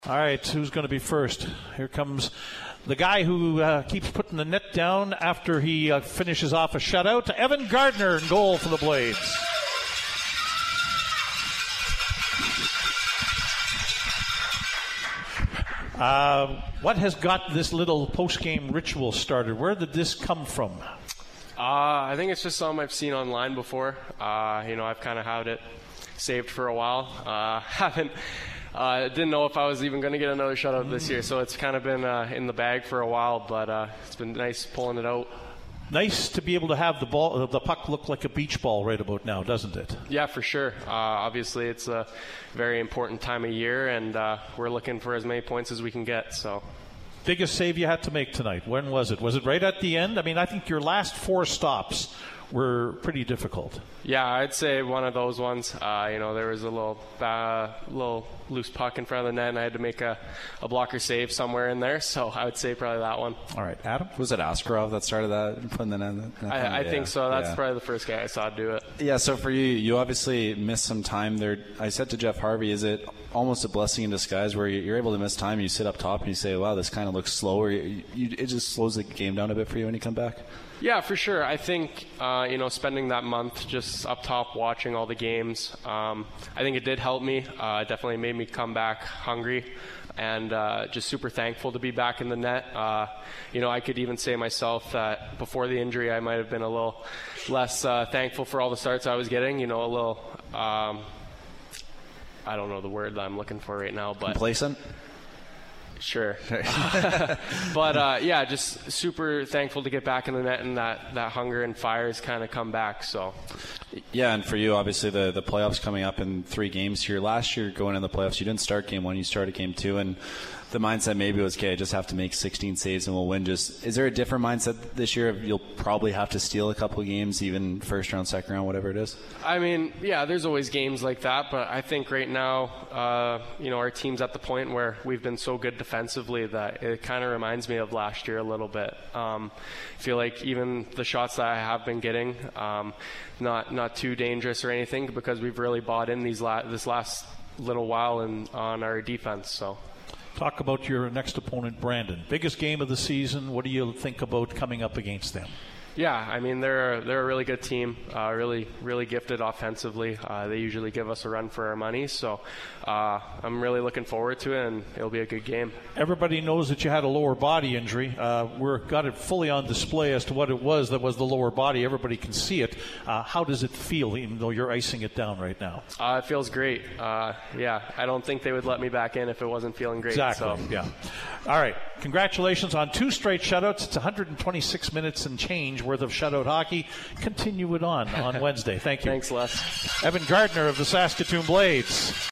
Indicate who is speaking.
Speaker 1: All right, who's going to be first? Here comes the guy who keeps putting the net down after he finishes off a shutout. Evan Gardner in goal for the Blades. What has got this little post-game ritual started? Where did this come from?
Speaker 2: I think it's just something I've seen online before. I've kind of had it saved for a while. Didn't know if I was even going to get another shutout this year, so it's kind of been in the bag for a while, but it's been nice pulling it out.
Speaker 1: Nice to be able to have the puck look like a beach ball right about now, doesn't it?
Speaker 2: Yeah, for sure. Obviously, it's a very important time of year, and we're looking for as many points as we can get. So,
Speaker 1: biggest save you had to make tonight, when was it? Was it right at the end? I mean, I think your last 4 stops were pretty difficult.
Speaker 2: Yeah, I'd say one of those ones. There was a little loose puck in front of the net, and I had to make a blocker save somewhere in there. So I would say probably that one.
Speaker 1: All right, Adam?
Speaker 3: Was it Askarov that started that? Putting the net?
Speaker 2: I think so. That's probably the first guy I saw do it.
Speaker 3: Yeah, so for you obviously missed some time there. I said to Jeff Harvey, is it almost a blessing in disguise where you're able to miss time and you sit up top and you say, wow, this kind of looks slower. It just slows the game down a bit for you when you come back?
Speaker 2: Yeah, for sure. I think, spending that month just up top watching all the games, I think it did help me. It definitely made me come back hungry and just super thankful to be back in the net. I could even say myself that before the injury I might have been a little less thankful for all the starts I was getting, a little, I don't know the word that I'm looking for right now. But
Speaker 3: complacent?
Speaker 2: Sure. But, just super thankful to get back in the net, and that hunger and fire has kind of come back. So,
Speaker 3: yeah, and for you, obviously, the playoffs coming up in 3 games here. Last year, going in the playoffs, you didn't start game 1, you started game 2, and the mindset maybe was, okay, I just have to make 16 saves and we'll win. Is there a different mindset this year? You'll probably have to steal a couple of games, even first round, second round, whatever it is?
Speaker 2: I mean, yeah, there's always games like that, but I think right now, our team's at the point where we've been so good defensively that it kind of reminds me of last year a little bit. I feel like even the shots that I have been getting, not too dangerous or anything, because we've really bought in this last little while on our defense. So.
Speaker 1: Talk about your next opponent, Brandon. Biggest game of the season. What do you think about coming up against them?
Speaker 2: Yeah, I mean, they're a really good team, really, really gifted offensively. They usually give us a run for our money, so I'm really looking forward to it, and it'll be a good game.
Speaker 1: Everybody knows that you had a lower body injury. We've got it fully on display as to what it was that was the lower body. Everybody can see it. How does it feel, even though you're icing it down right now?
Speaker 2: It feels great. I don't think they would let me back in if it wasn't feeling great.
Speaker 1: Exactly,
Speaker 2: so.
Speaker 1: Yeah. All right, congratulations on 2 straight shutouts. It's 126 minutes and change worth of shutout hockey. Continue it on Wednesday. Thank you.
Speaker 2: Thanks, Les.
Speaker 1: Evan Gardner of the Saskatoon Blades.